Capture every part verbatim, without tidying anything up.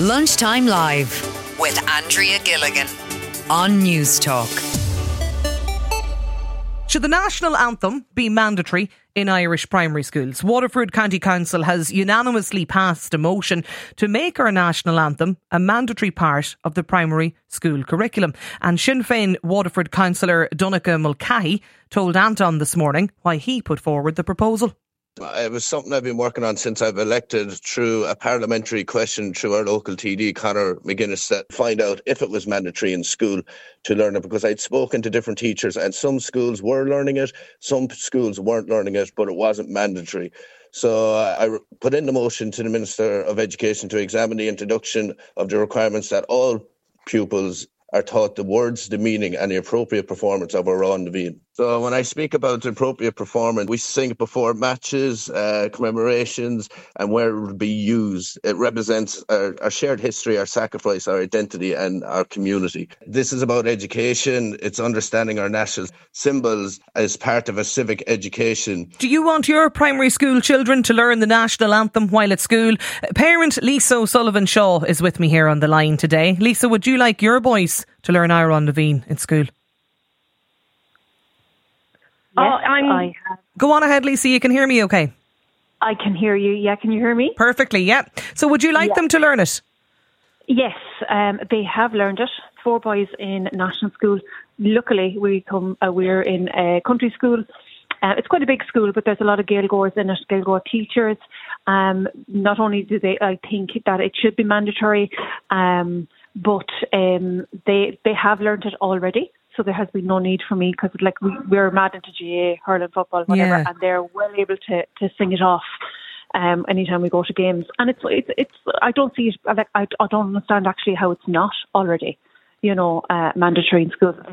Lunchtime Live with Andrea Gilligan on News Talk. Should the national anthem be mandatory in Irish primary schools? Waterford County Council has unanimously passed a motion to make our national anthem a mandatory part of the primary school curriculum. And Sinn Féin Waterford councillor Donncha Mulcahy told Anton this morning why he put forward the proposal. It was something I've been working on since I've elected through a parliamentary question through our local T D, Conor McGuinness, that find out if it was mandatory in school to learn it, because I'd spoken to different teachers and some schools were learning it, some schools weren't learning it, but it wasn't mandatory. So uh, I put in the motion to the Minister of Education to examine the introduction of the requirements that all pupils are taught the words, the meaning and the appropriate performance of our own Davine. So when I speak about the appropriate performance, we sing it before matches, uh, commemorations and where it will be used. It represents our, our shared history, our sacrifice, our identity and our community. This is about education. It's understanding our national symbols as part of a civic education. Do you want your primary school children to learn the national anthem while at school? Parent Lisa O'Sullivan Shaw is with me here on the line today. Lisa, would you like your boys to learn Ira on Davine in school? Yes, oh, I'm... I have. Go on ahead, Lisa. You can hear me okay? I can hear you. Yeah, can you hear me? Perfectly, yeah. So would you like yeah. them to learn it? Yes, um, they have learned it. Four boys in national school. Luckily, we come. Uh, we're in a country school. Uh, it's quite a big school, but there's a lot of Gaeilgeoirs in it, Gaeilgeoir teachers. Um, not only do they, I think that it should be mandatory, um, but um, they they have learned it already. So there has been no need for me, because like we, we're mad into G A A, hurling, football, whatever, yeah. and they're well able to, to sing it off um, anytime we go to games. And it's it's it's I don't see it like I, I don't understand actually how it's not already, you know, uh, mandatory in schools.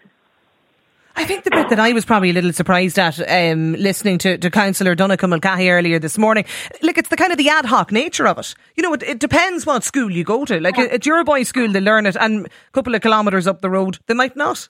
I think the bit that I was probably a little surprised at um, listening to, to Councillor Donncha Mulcahy earlier this morning, like it's the kind of the ad hoc nature of it. You know, it, it depends what school you go to. Like yeah. at your boys' school, they learn it, and a couple of kilometres up the road, they might not.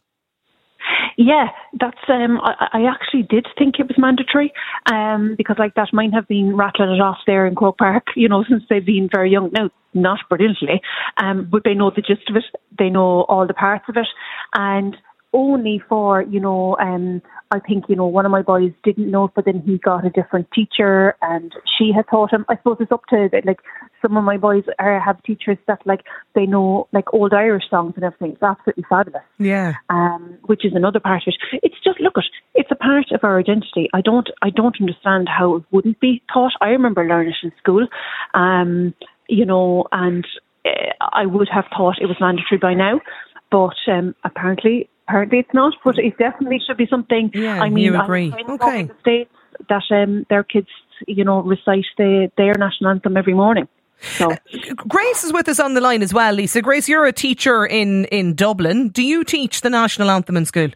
Yeah, that's. Um, I, I actually did think it was mandatory, um, because like that might have been rattling it off there in Croke Park, you know, since they've been very young. Now, not brilliantly, um, but they know the gist of it. They know all the parts of it, and only for, you know, um, I think, you know, one of my boys didn't know, but then he got a different teacher and she had taught him. I suppose it's up to, like, some of my boys are, have teachers that, like, they know, like, old Irish songs and everything. It's absolutely fabulous. Yeah. Um, which is another part of it. It's just, look, it's a part of our identity. I don't, I don't understand how it wouldn't be taught. I remember learning it in school, um, you know, and uh, I would have thought it was mandatory by now. But um, apparently, apparently it's not. But it definitely should be something. Yeah, I mean, you agree. Okay. In the States that um, their kids, you know, recite the, their national anthem every morning. So. Uh, Grace is with us on the line as well, Lisa. Grace, you're a teacher in, in Dublin. Do you teach the national anthem in school?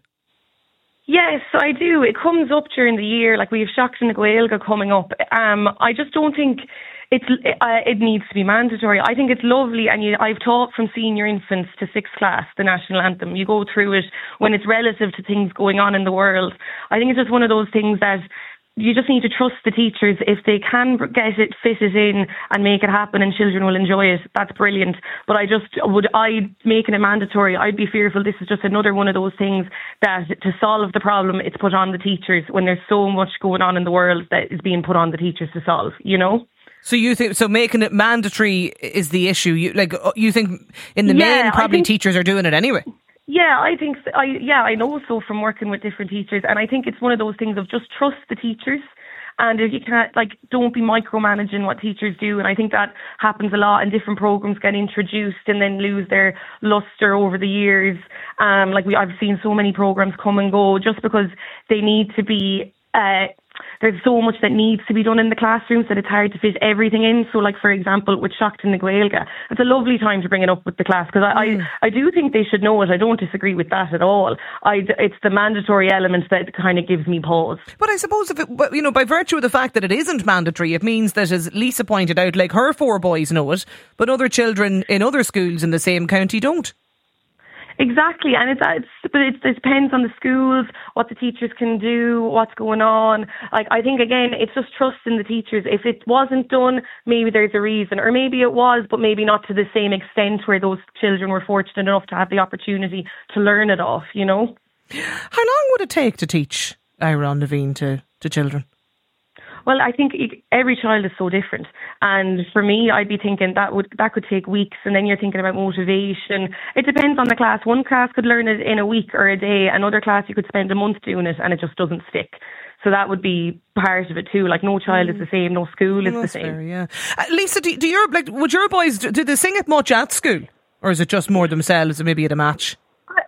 Yes, I do. It comes up during the year. Like we have Seachtain na Gaeilge coming up. Um, I just don't think it's uh, it needs to be mandatory. I think it's lovely, and you, I've taught from senior infants to sixth class the national anthem. You go through it when it's relative to things going on in the world. I think it's just one of those things that you just need to trust the teachers. If they can get it fitted in and make it happen and children will enjoy it, that's brilliant. But I just, would I making it mandatory, I'd be fearful this is just another one of those things that to solve the problem, it's put on the teachers when there's so much going on in the world that is being put on the teachers to solve, you know? So you think, so making it mandatory is the issue? You like, you think in the yeah, main probably think, teachers are doing it anyway? Yeah, I think, I yeah, I know so from working with different teachers, and I think it's one of those things of just trust the teachers, and if you can't, like, don't be micromanaging what teachers do, and I think that happens a lot, and different programs get introduced and then lose their lustre over the years. Um, like we, I've seen so many programs come and go just because they need to be. Uh, There's so much that needs to be done in the classrooms that it's hard to fit everything in. So, like, for example, with Seachtain na Gaeilge, it's a lovely time to bring it up with the class, because I, mm. I, I do think they should know it. I don't disagree with that at all. I, it's the mandatory element that kind of gives me pause. But I suppose, if it, you know, by virtue of the fact that it isn't mandatory, it means that, as Lisa pointed out, like her four boys know it, but other children in other schools in the same county don't. Exactly, and it's, it's but it, it depends on the schools, what the teachers can do, what's going on. Like, I think, again, it's just trust in the teachers. If it wasn't done, maybe there's a reason, or maybe it was, but maybe not to the same extent where those children were fortunate enough to have the opportunity to learn it off, you know. How long would it take to teach Ira on Naveen to, to children? Well, I think every child is so different. And for me, I'd be thinking that would that could take weeks, and then you're thinking about motivation. It depends on the class. One class could learn it in a week or a day. Another class, you could spend a month doing it, and it just doesn't stick. So that would be part of it too. Like, no child mm. is the same, no school is no, the same. Fair, yeah. Uh, Lisa, do, do your like would your boys do they sing it much at school, or is it just more themselves, maybe at a match?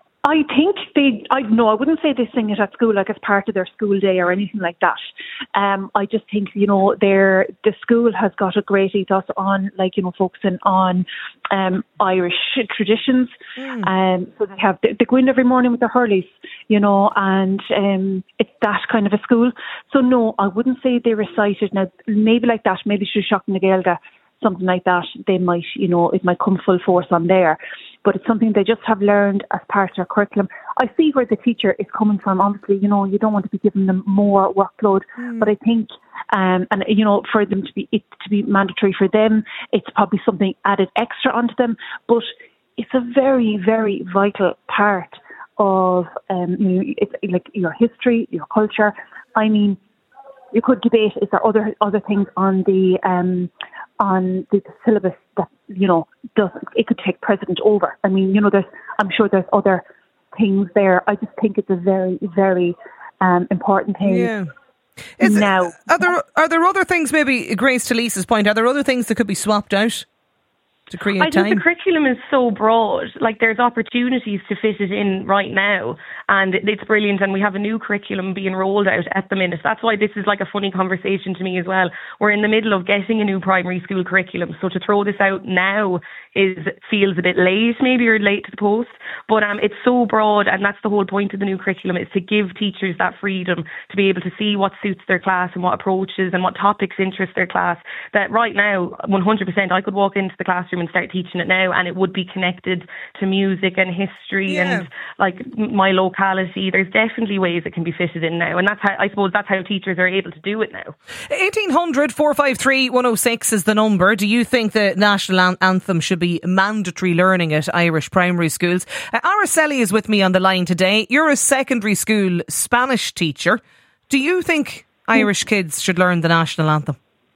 I think they, I no, I wouldn't say they sing it at school like as part of their school day or anything like that. Um, I just think, you know, their the school has got a great ethos on, like, you know, focusing on um, Irish traditions. Mm. Um, so they have, they, they go in every morning with their hurleys, you know, and um, it's that kind of a school. So no, I wouldn't say they recite it. Now, maybe like that, maybe Shushak na Gaeilge, something like that, they might, you know, it might come full force on there. But it's something they just have learned as part of their curriculum. I see where the teacher is coming from. Obviously, you know, you don't want to be giving them more workload. Mm. But I think, um, and, you know, for them to be, it to be mandatory for them, it's probably something added extra onto them. But it's a very, very vital part of, um, you know, it's like your history, your culture. I mean, you could debate, is there other other things on the um, on the, the syllabus that, you know, doesn't, it could take precedent over. I mean, you know, there's, I'm sure there's other things there. I just think it's a very, very um, important thing. Yeah. Is now, it, are there are there other things, maybe, Grace, to Lisa's point, are there other things that could be swapped out to create I time? think the curriculum is so broad. Like, there's opportunities to fit it in right now, and it's brilliant. And we have a new curriculum being rolled out at the minute. That's why this is like a funny conversation to me as well. We're in the middle of getting a new primary school curriculum, so to throw this out now is feels a bit late, maybe, or late to the post. But um, it's so broad, and that's the whole point of the new curriculum, is to give teachers that freedom to be able to see what suits their class and what approaches and what topics interest their class. That right now, one hundred percent, I could walk into the classroom and start teaching it now, and it would be connected to music and history yeah. and like my locality. There's definitely ways it can be fitted in now, and that's how, I suppose that's how teachers are able to do it now. eighteen hundred, four five three, one oh six is the number. Do you think the national an- anthem should be mandatory learning at Irish primary schools? uh, Araceli is with me on the line today. You're a secondary school Spanish teacher. Do you think Irish kids should learn the national anthem?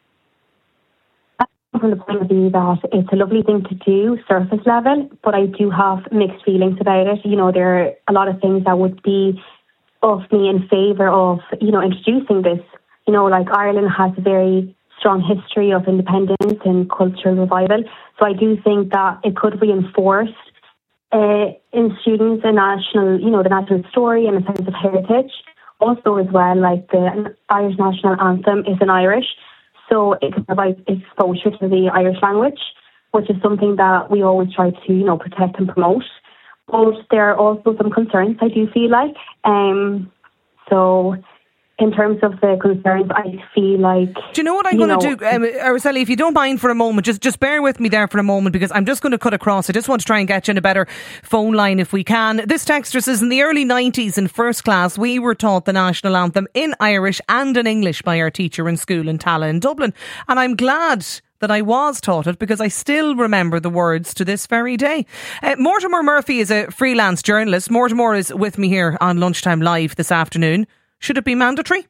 From the point of view that it's a lovely thing to do, surface level, but I do have mixed feelings about it. You know, there are a lot of things that would be of me in favour of, you know, introducing this. You know, like Ireland has a very strong history of independence and cultural revival. So I do think that it could reinforce uh, in students a national, you know, the national story and a sense of heritage. Also as well, like the Irish national anthem is in Irish. So it can provide exposure to the Irish language, which is something that we always try to, you know, protect and promote. But there are also some concerns, I do feel like. Um, so in terms of the concerns, I feel like... Do you know what I'm going to do, um, Araceli, if you don't mind for a moment, just, just bear with me there for a moment, because I'm just going to cut across. I just want to try and get you in a better phone line if we can. This texter says, in the early nineties in first class, we were taught the national anthem in Irish and in English by our teacher in school in Tala in Dublin. And I'm glad that I was taught it, because I still remember the words to this very day. Uh, Mortimer Murphy is a freelance journalist. Mortimer is with me here on Lunchtime Live this afternoon. Should it be mandatory?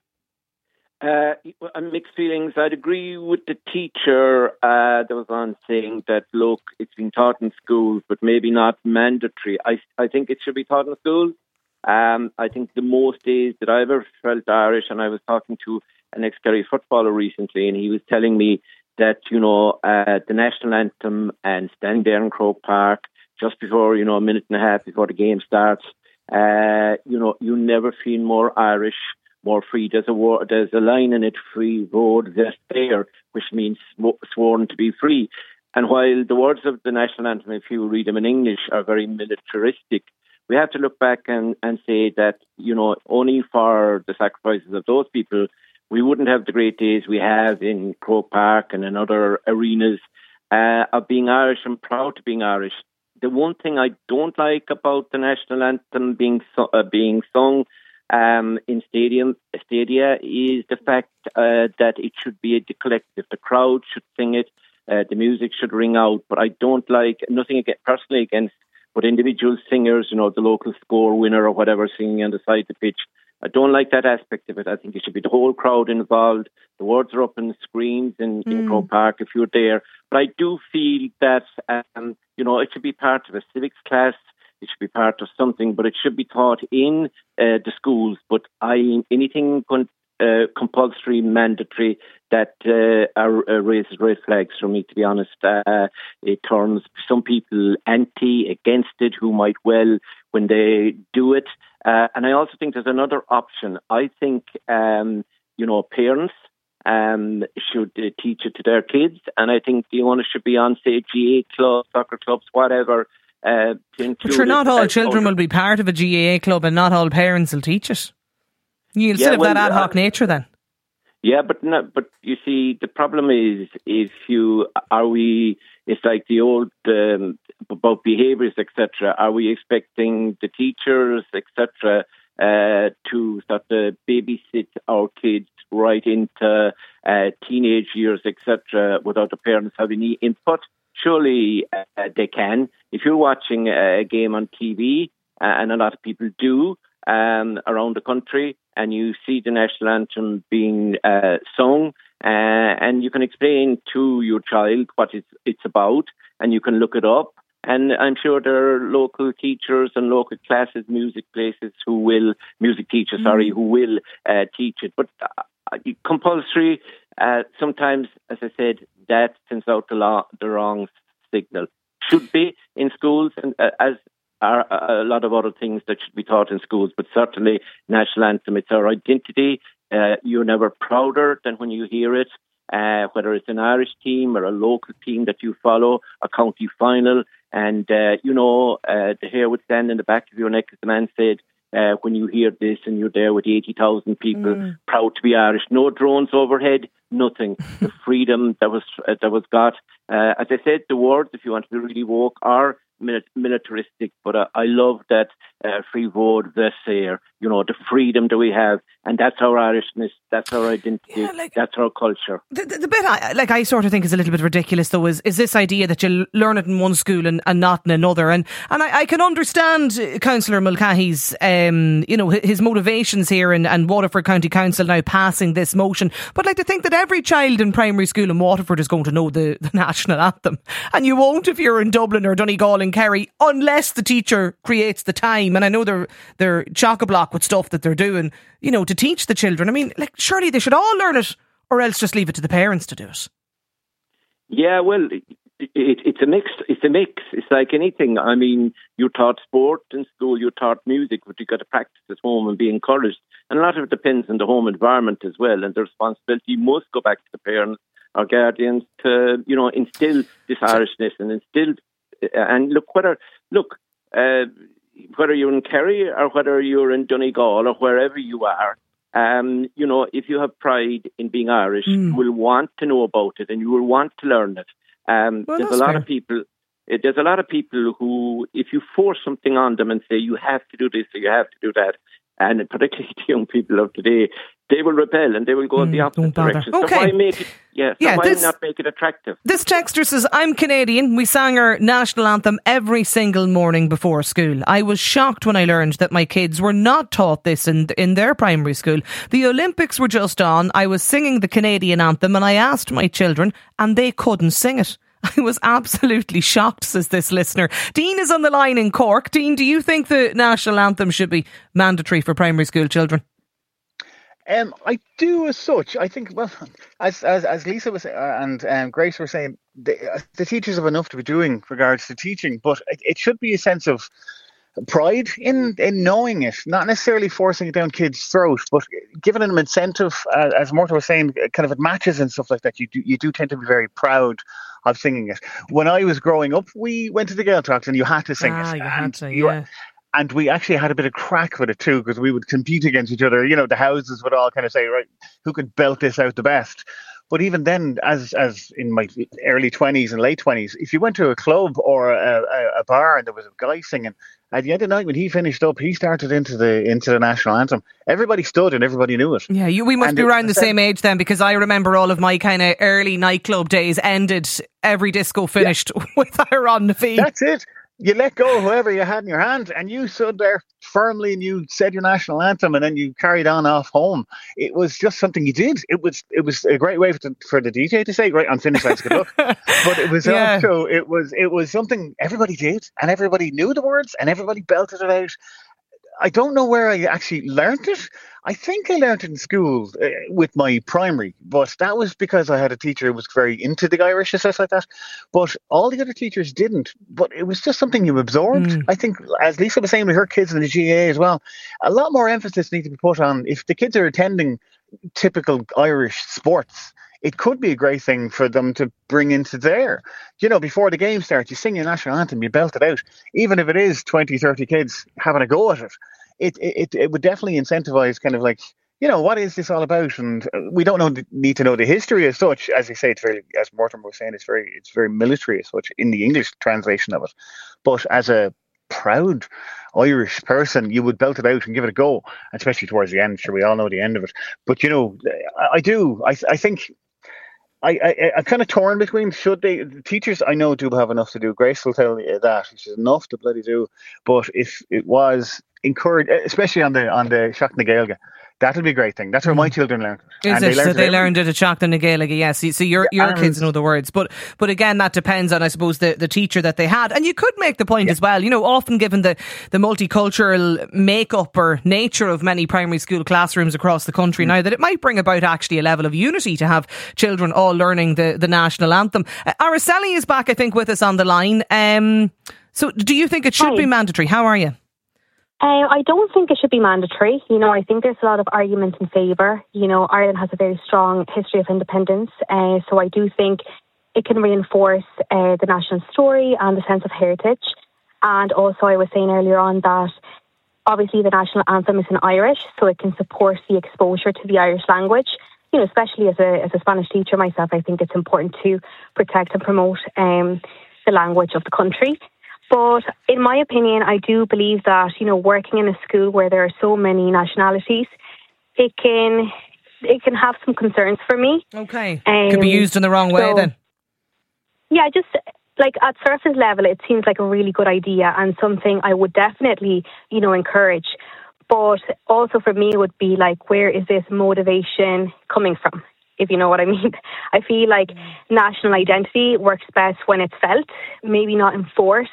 Uh, mixed feelings. I'd agree with the teacher uh, that was on saying that, look, it's been taught in schools, but maybe not mandatory. I, I think it should be taught in schools. Um, I think the most days that I've ever felt Irish, and I was talking to an ex-Kerry footballer recently, and he was telling me that, you know, uh, the national anthem and standing there in Croke Park just before, you know, a minute and a half before the game starts, Uh, you know, you never feel more Irish, more free. There's a word, there's a line in it, free road, that's there, which means sworn to be free. And while the words of the national anthem, if you read them in English, are very militaristic, we have to look back and, and say that, you know, only for the sacrifices of those people, we wouldn't have the great days we have in Croke Park and in other arenas uh, of being Irish and proud to being Irish. the one thing I don't like about the national anthem being so, uh, being sung um, in stadium stadia is the fact uh, that it should be a collective. The crowd should sing it. Uh, the music should ring out. But I don't like nothing against, personally against, but individual singers, you know, the local score winner or whatever, singing on the side of the pitch. I don't like that aspect of it. I think it should be the whole crowd involved. The words are up on the screens in, mm. in Croke Park if you're there. But I do feel that, um, you know, it should be part of a civics class. It should be part of something, but it should be taught in uh, the schools. But I anything con- uh, compulsory, mandatory, that uh, are, uh, raises red flags for me, to be honest. Uh, it turns some people anti, against it, who might well when they do it. Uh, and I also think there's another option. I think, um, you know, parents um, should uh, teach it to their kids. And I think the onus should be on, say, G A A clubs, soccer clubs, whatever. Uh, but sure, not all children will be part of a G A A club and not all parents will teach it. You'll yeah, still have well, that ad hoc uh, nature then. Yeah, but no, but you see, the problem is if you are we. It's like the old um, about behaviours, et cetera. Are we expecting the teachers, et cetera, uh, to sort of babysit our kids right into uh, teenage years, et cetera, without the parents having any input? Surely uh, they can. If you're watching a game on T V, uh, and a lot of people do um, around the country, and you see the national anthem being uh, sung, uh, and you can explain to your child what it's, it's about, and you can look it up. And I'm sure there are local teachers and local classes, music places who will, music teachers, mm. sorry, who will uh, teach it. But uh, compulsory, uh, sometimes, as I said, that sends out the, law, the wrong signal. Should be in schools, and uh, as are a lot of other things that should be taught in schools, but certainly national anthem, it's our identity. Uh, you're never prouder than when you hear it, uh, whether it's an Irish team or a local team that you follow, a county final, and, uh, you know, uh, the hair would stand in the back of your neck, as the man said, uh, when you hear this and you're there with eighty thousand people, mm. proud to be Irish. No drones overhead, nothing. The freedom that was uh, that was got. Uh, as I said, the words, if you want to be really woke, are militaristic, but uh, I love that uh, free word, this here, you know, the freedom that we have, and that's our Irishness, that's our identity, yeah, like, that's our culture. The, the, the bit I, like I sort of think is a little bit ridiculous though is, is this idea that you learn it in one school and, and not in another, and and I, I can understand Councillor Mulcahy's um, you know, his motivations here, and, and Waterford County Council now passing this motion, but like to think that every child in primary school in Waterford is going to know the, the national anthem, and you won't if you're in Dublin or Donegal and Kerry, unless the teacher creates the time. And I know they're they're chock-a-block with stuff that they're doing, you know, to teach the children. I mean, like, surely they should all learn it, or else just leave it to the parents to do it. Yeah, well, it, it, it's a mix. It's a mix. It's like anything. I mean, you're taught sport in school, you're taught music, but you've got to practice at home and be encouraged. And a lot of it depends on the home environment as well. And the responsibility must go back to the parents or guardians to, you know, instill this Irishness and instill. And look, whether look, uh, whether you're in Kerry or whether you're in Donegal or wherever you are, um, you know, if you have pride in being Irish, mm. you will want to know about it and you will want to learn it. Um, well, there's a lot fair. of people. There's a lot of people who, if you force something on them and say you have to do this or you have to do that, and particularly the young people of today, they will rebel and they will go mm, in the opposite direction. Okay. So why make it? Yeah, so yeah, why this, not make it attractive? This texter says, I'm Canadian. We sang our national anthem every single morning before school. I was shocked when I learned that my kids were not taught this in, in their primary school. The Olympics were just on. I was singing the Canadian anthem and I asked my children and they couldn't sing it. I was absolutely shocked, says this listener. Dean is on the line in Cork. Dean, do you think the national anthem should be mandatory for primary school children? Um, I do as such. I think, well, as as, as Lisa was uh, and um, Grace were saying, the, uh, the teachers have enough to be doing regards to teaching, but it, it should be a sense of pride in, in knowing it, not necessarily forcing it down kids' throats, but giving them incentive, uh, as Murtagh was saying, kind of at matches and stuff like that. You do, you do tend to be very proud of singing it. When I was growing up, we went to the Gaeltacht and you had to sing ah, it. You and had to, you, yeah. And we actually had a bit of crack with it too, because we would compete against each other. You know, the houses would all kind of say, right, who could belt this out the best? But even then, as as in my early twenties and late twenties, if you went to a club or a, a, a bar and there was a guy singing, at the end of the night when he finished up, he started into the into the national anthem. Everybody stood and everybody knew it. Yeah, you, we must and be it, around the same age then, because I remember all of my kind of early nightclub days ended, every disco finished yeah. with Ira on the feet. That's it. You let go of whoever you had in your hand and you stood there firmly and you said your national anthem and then you carried on off home. It was just something you did. It was it was a great way for the, for the D J to say, right, I'm finished, let's good luck. But it was yeah. also, it was, it was something everybody did and everybody knew the words and everybody belted it out. I don't know where I actually learned it. I think I learned it in school uh, with my primary, but that was because I had a teacher who was very into the Irish and stuff like that. But all the other teachers didn't. But it was just something you absorbed. Mm. I think, as Lisa was saying with her kids in the G A A as well, a lot more emphasis needs to be put on if the kids are attending typical Irish sports. It could be a great thing for them to bring into there. You know, before the game starts, you sing your national anthem, you belt it out. Even if it is twenty, thirty kids having a go at it, it it, it would definitely incentivize kind of like, you know, what is this all about? And we don't know, need to know the history as such. As I say, it's very, as Mortimer was saying, it's very, it's very military as such in the English translation of it. But as a proud Irish person, you would belt it out and give it a go, especially towards the end. Sure, we all know the end of it. But, you know, I, I do, I, I think... I, I, I'm kind of torn between, should they, the teachers I know do have enough to do. Grace will tell me that. She's enough to bloody do. But if it was encouraged, especially on the on the Seacht na Gaeilge, that'll be a great thing. That's where my children learned it. Is and it? They learned so it they every, learned it at Seacht na Gaeilge, yes. So, so your your kids know the words. But but again, that depends on, I suppose, the, the teacher that they had. And you could make the point yeah. as well, you know, often given the, the multicultural makeup or nature of many primary school classrooms across the country mm. now, that it might bring about actually a level of unity to have children all learning the, the national anthem. Uh, Araceli is back, I think, with us on the line. Um, so do you think it should Hi. be mandatory? How are you? Uh, I don't think it should be mandatory. You know, I think there's a lot of arguments in favour. You know, Ireland has a very strong history of independence. Uh, so I do think it can reinforce uh, the national story and the sense of heritage. And also, I was saying earlier on that obviously the national anthem is in Irish, so it can support the exposure to the Irish language. You know, especially as a as a Spanish teacher myself, I think it's important to protect and promote um, the language of the country. But in my opinion, I do believe that, you know, working in a school where there are so many nationalities, it can it can have some concerns for me. Okay. Um, Could be used in the wrong way so, then. Yeah, just like at surface level, it seems like a really good idea and something I would definitely, you know, encourage. But also for me, it would be like, where is this motivation coming from? If you know what I mean. I feel like national identity works best when it's felt, maybe not enforced.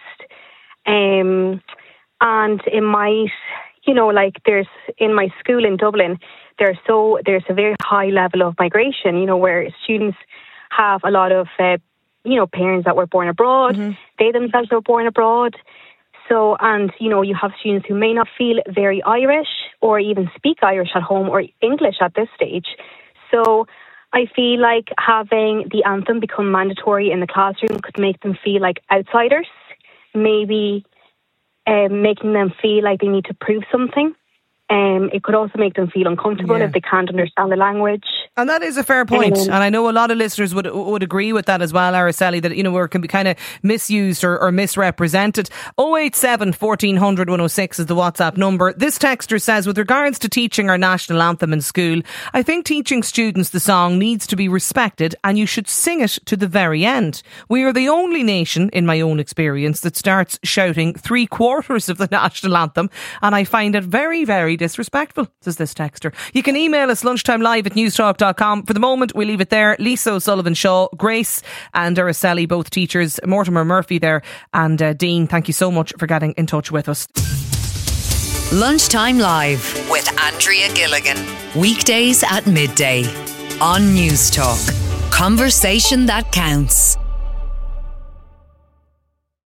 Um, and it might, you know, like there's, in my school in Dublin, there's so there's a very high level of migration, you know, where students have a lot of, uh, you know, parents that were born abroad. Mm-hmm. They themselves were born abroad. So, and, you know, you have students who may not feel very Irish or even speak Irish at home or English at this stage. So I feel like having the anthem become mandatory in the classroom could make them feel like outsiders, maybe um, making them feel like they need to prove something. Um, it could also make them feel uncomfortable yeah. if they can't understand the language. And that is a fair point. Um, and I know a lot of listeners would would agree with that as well, Araceli, that, you know, where it can be kind of misused or, or misrepresented. oh eight seven, fourteen hundred, one oh six is the WhatsApp number. This texter says, with regards to teaching our national anthem in school, I think teaching students the song needs to be respected and you should sing it to the very end. We are the only nation, in my own experience, that starts shouting three quarters of the national anthem, and I find it very, very disrespectful, says this texter. You can email us lunchtimelive at newstalk dot com. For the moment, we leave it there. Lisa O'Sullivan-Shaw, Grace and Araceli, both teachers, Mortimer Murphy there, and uh, Dean, thank you so much for getting in touch with us. Lunchtime Live with Andrea Gilligan. Weekdays at midday on Newstalk. Conversation that counts.